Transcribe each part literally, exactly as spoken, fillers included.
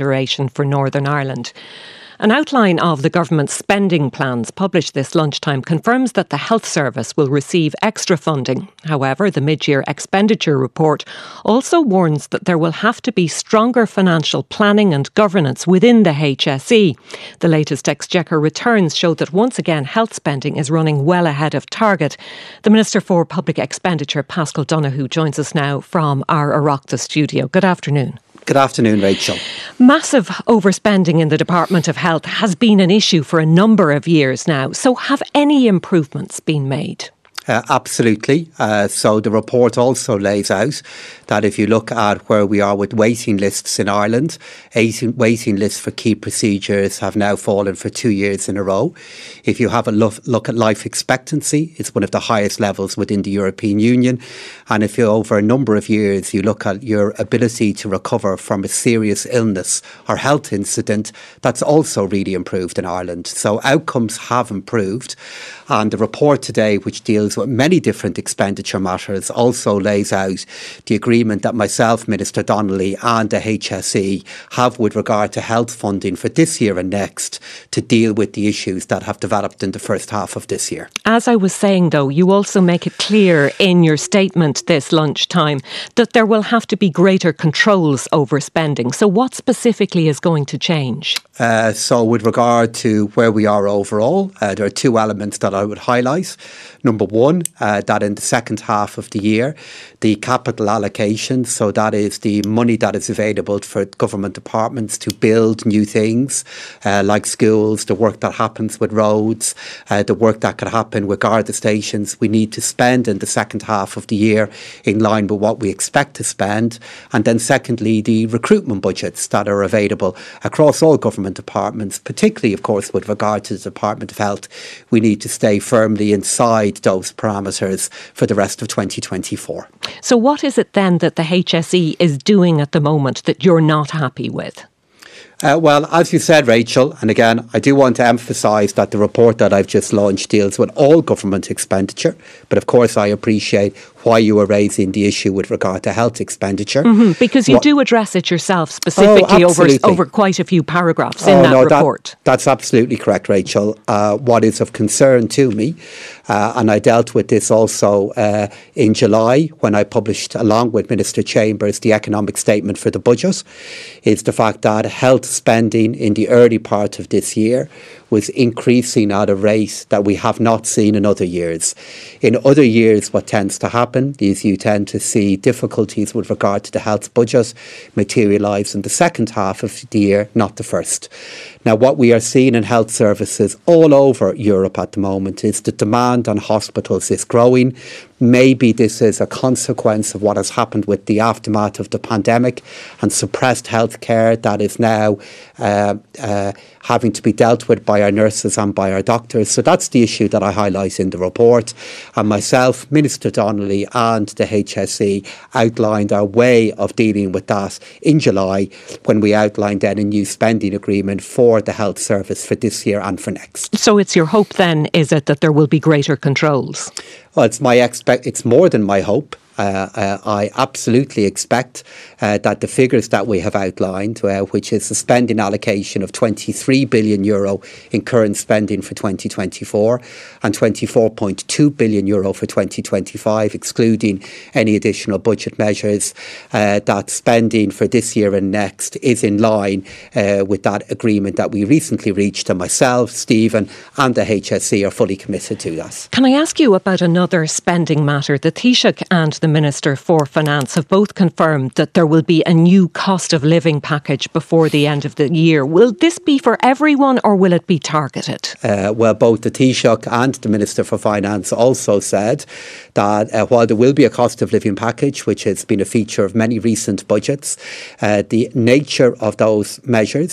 consideration for Northern Ireland. An outline of the government's spending plans published this lunchtime confirms that the Health Service will receive extra funding. However, the mid-year expenditure report also warns that there will have to be stronger financial planning and governance within the H S E. The latest Exchequer returns show that once again health spending is running well ahead of target. The Minister for Public Expenditure, Paschal Donohoe, joins us now from our Oireachtas studio. Good afternoon. Good afternoon, Rachel. Massive overspending in the Department of Health has been an issue for a number of years now. So have any improvements been made? Uh, absolutely. Uh, so the report also lays out that if you look at where we are with waiting lists in Ireland, eighteen waiting lists for key procedures have now fallen for two years in a row. If you have a look, look at life expectancy, it's one of the highest levels within the European Union. And if you over a number of years, you look at your ability to recover from a serious illness or health incident, that's also really improved in Ireland. So outcomes have improved. And the report today, which deals with many different expenditure matters, also lays out the agreement that myself, Minister Donnelly and the H S E have with regard to health funding for this year and next to deal with the issues that have developed in the first half of this year. As I was saying, though, you also make it clear in your statement this lunchtime that there will have to be greater controls over spending. So what specifically is going to change? Uh, so with regard to where we are overall, uh, there are two elements that I would highlight. Number one, uh, that in the second half of the year, the capital allocation, so that is the money that is available for government departments to build new things, uh, like schools, the work that happens with roads, uh, the work that could happen with Garda stations, we need to spend in the second half of the year in line with what we expect to spend. And then secondly, the recruitment budgets that are available across all government departments, particularly, of course, with regard to the Department of Health, we need to stay firmly inside those parameters for the rest of twenty twenty-four. So what is it then that the H S E is doing at the moment that you're not happy with? Uh, well, as you said, Rachel, and again, I do want to emphasise that the report that I've just launched deals with all government expenditure. But of course, I appreciate why you are raising the issue with regard to health expenditure. Mm-hmm, because you what, do address it yourself specifically oh, over, over quite a few paragraphs in oh, that no, report. That, that's absolutely correct, Rachel. Uh, what is of concern to me, uh, and I dealt with this also uh, in July when I published, along with Minister Chambers, the economic statement for the budget, is the fact that health spending in the early part of this year was increasing at a rate that we have not seen in other years. In other years, what tends to happen is you tend to see difficulties with regard to the health budget materialise in the second half of the year, not the first. Now, what we are seeing in health services all over Europe at the moment is the demand on hospitals is growing. Maybe this is a consequence of what has happened with the aftermath of the pandemic and suppressed healthcare that is now uh, uh, having to be dealt with by our nurses and by our doctors. So that's the issue that I highlight in the report. And myself, Minister Donnelly and the H S E outlined our way of dealing with that in July when we outlined then a new spending agreement for the health service for this year and for next. So it's your hope then, is it, that there will be greater controls? Well, it's my expect. It's more than my hope. Uh, uh, I absolutely expect uh, that the figures that we have outlined, uh, which is a spending allocation of twenty-three billion euro in current spending for twenty twenty-four and twenty-four point two billion euro for twenty twenty-five, excluding any additional budget measures, uh, that spending for this year and next is in line uh, with that agreement that we recently reached, and myself, Stephen and the H S E are fully committed to that. Can I ask you about another spending matter? The Taoiseach and the Minister for Finance have both confirmed that there will be a new cost of living package before the end of the year. Will this be for everyone or will it be targeted? Uh, well, both the Taoiseach and the Minister for Finance also said that uh, while there will be a cost of living package, which has been a feature of many recent budgets, uh, the nature of those measures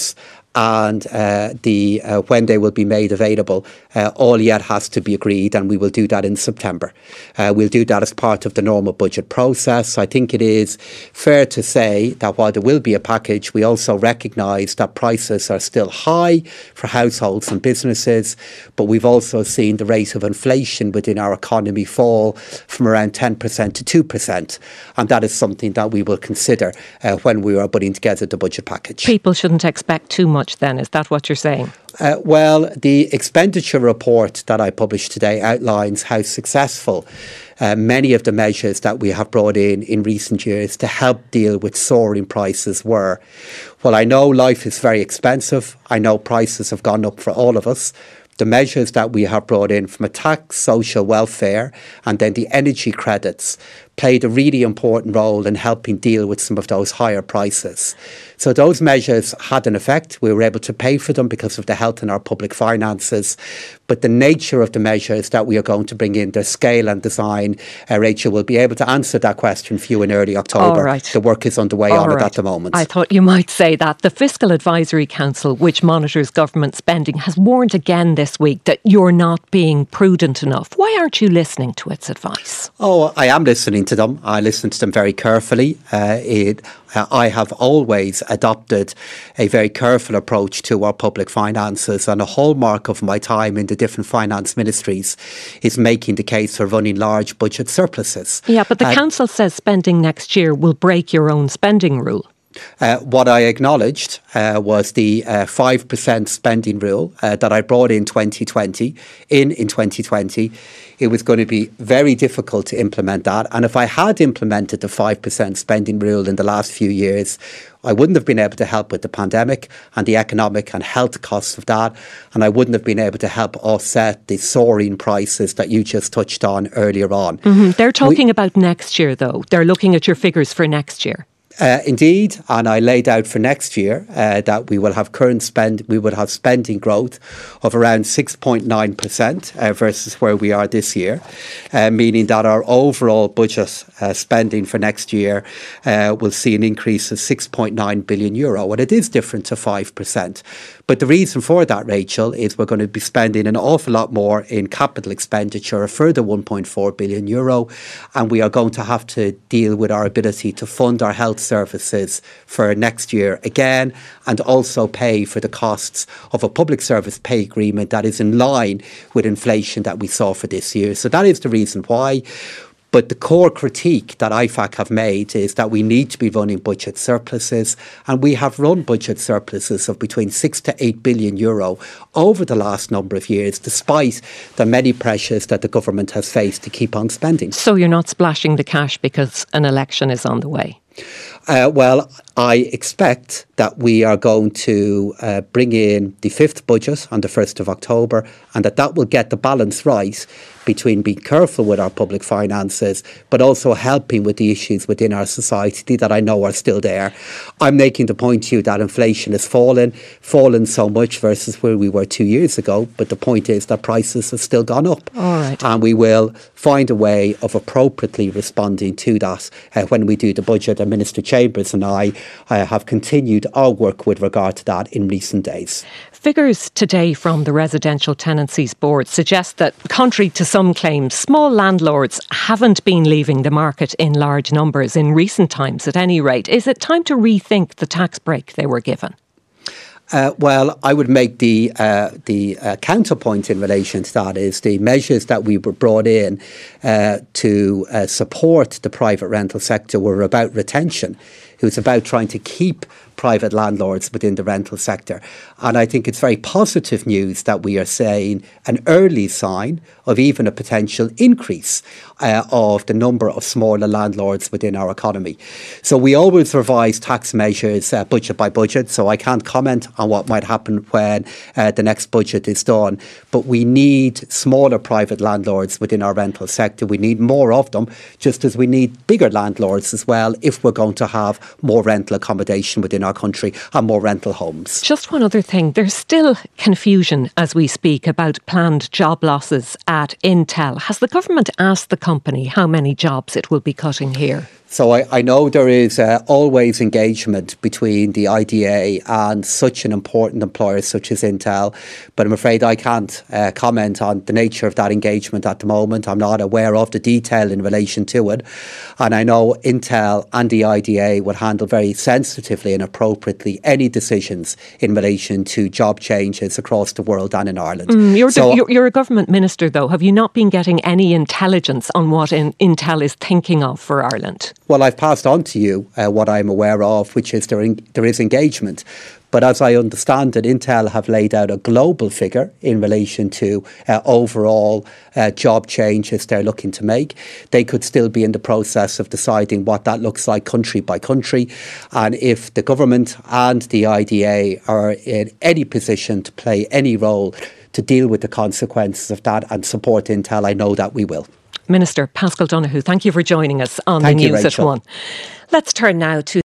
and uh, the uh, when they will be made available, uh, all yet has to be agreed, and we will do that in September. Uh, we'll do that as part of the normal budget process. I think it is fair to say that while there will be a package, we also recognise that prices are still high for households and businesses, but we've also seen the rate of inflation within our economy fall from around ten percent to two percent, and that is something that we will consider uh, when we are putting together the budget package. People shouldn't expect too much then, is that what you're saying? Uh, well, the expenditure report that I published today outlines how successful uh, many of the measures that we have brought in in recent years to help deal with soaring prices were. Well, I know life is very expensive. I know prices have gone up for all of us. The measures that we have brought in from a tax, social welfare, and then the energy credits played a really important role in helping deal with some of those higher prices. So those measures had an effect. We were able to pay for them because of the health in our public finances. But the nature of the measures that we are going to bring in, their scale and design, uh, Rachel will be able to answer that question for you in early October. All right. The work is underway All on right. it at the moment. I thought you might say that. The Fiscal Advisory Council, which monitors government spending, has warned again this week that you're not being prudent enough. Why aren't you listening to its advice? Oh, I am listening to them. I listen to them very carefully. Uh, it, uh, I have always adopted a very careful approach to our public finances, and a hallmark of my time in the different finance ministries is making the case for running large budget surpluses. Yeah, but the uh, council says spending next year will break your own spending rule. Uh, what I acknowledged uh, was the uh, five percent spending rule uh, that I brought in twenty twenty. In in twenty twenty, it was going to be very difficult to implement that. And if I had implemented the five percent spending rule in the last few years, I wouldn't have been able to help with the pandemic and the economic and health costs of that. And I wouldn't have been able to help offset the soaring prices that you just touched on earlier on. Mm-hmm. They're talking we, about next year, though. They're looking at your figures for next year. Uh, indeed, and I laid out for next year uh, that we will have current spend, we would have spending growth of around six point nine percent uh, versus where we are this year, uh, meaning that our overall budget uh, spending for next year uh, will see an increase of six point nine billion euro, and it is different to five percent. But the reason for that, Rachel, is we're going to be spending an awful lot more in capital expenditure, a further one point four billion euro, and we are going to have to deal with our ability to fund our health services for next year again, and also pay for the costs of a public service pay agreement that is in line with inflation that we saw for this year. So that is the reason why. But the core critique that I F A C have made is that we need to be running budget surpluses, and we have run budget surpluses of between six to eight billion euro over the last number of years, despite the many pressures that the government has faced to keep on spending. So you're not splashing the cash because an election is on the way? Uh, well, I expect that we are going to uh, bring in the fifth budget on the first of October, and that that will get the balance right between being careful with our public finances, but also helping with the issues within our society that I know are still there. I'm making the point to you that inflation has fallen, fallen so much versus where we were two years ago, but the point is that prices have still gone up. All right. And we will find a way of appropriately responding to that uh, when we do the budget. And Minister Chambers and I uh, have continued our work with regard to that in recent days. Figures today from the Residential Tenancies Board suggest that, contrary to some claims, small landlords haven't been leaving the market in large numbers in recent times at any rate. Is it time to rethink the tax break they were given? Uh, well, I would make the uh, the uh, counterpoint in relation to that is the measures that we were brought in uh, to uh, support the private rental sector were about retention. It was about trying to keep private landlords within the rental sector. And I think it's very positive news that we are seeing an early sign of even a potential increase uh, of the number of smaller landlords within our economy. So we always revise tax measures uh, budget by budget, so I can't comment on what might happen when uh, the next budget is done. But we need smaller private landlords within our rental sector. We need more of them, just as we need bigger landlords as well, if we're going to have more rental accommodation within our country and more rental homes. Just one other thing. There's still confusion as we speak about planned job losses at Intel. Has the government asked the company how many jobs it will be cutting here? So I, I know there is uh, always engagement between the I D A and such an important employer such as Intel, but I'm afraid I can't uh, comment on the nature of that engagement at the moment. I'm not aware of the detail in relation to it. And I know Intel and the I D A would handle very sensitively and appropriately any decisions in relation to job changes across the world and in Ireland. Mm, you're, so, the, you're, you're a government minister, though. Have you not been getting any intelligence on what in, Intel is thinking of for Ireland? Well, I've passed on to you uh, what I'm aware of, which is there, in, there is engagement. But as I understand it, Intel have laid out a global figure in relation to uh, overall uh, job changes they're looking to make. They could still be in the process of deciding what that looks like country by country. And if the government and the I D A are in any position to play any role to deal with the consequences of that and support Intel, I know that we will. Minister Paschal Donohoe, thank you for joining us on Thank the you, News Rachel. at One. Let's turn now to